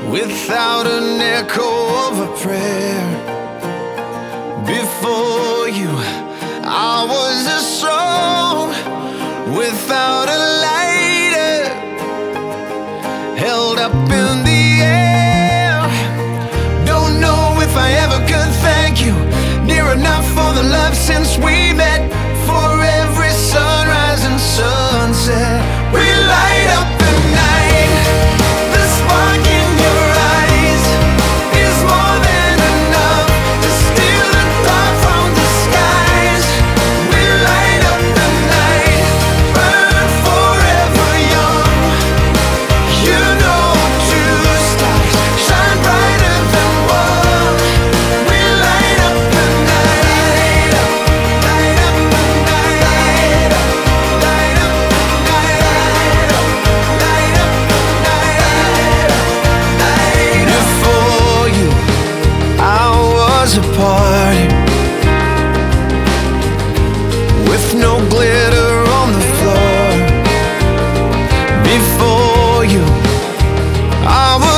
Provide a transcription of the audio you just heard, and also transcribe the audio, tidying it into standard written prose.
without an echo of a prayer. Before you, I was a song without a lighter, held up in the air. Don't know if I ever could thank you near enough for the love since we met. For every sunrise and sunset, we light up the night. The spark in your eyes is more than enough to steal the dark from the skies. We light up the night, burn forever young. You know two stars shine brighter than one. We light up the night, light up the night, light up, light up the night, light up the night, light up. Before you, I was a party with no glitter on the floor. Before you, I was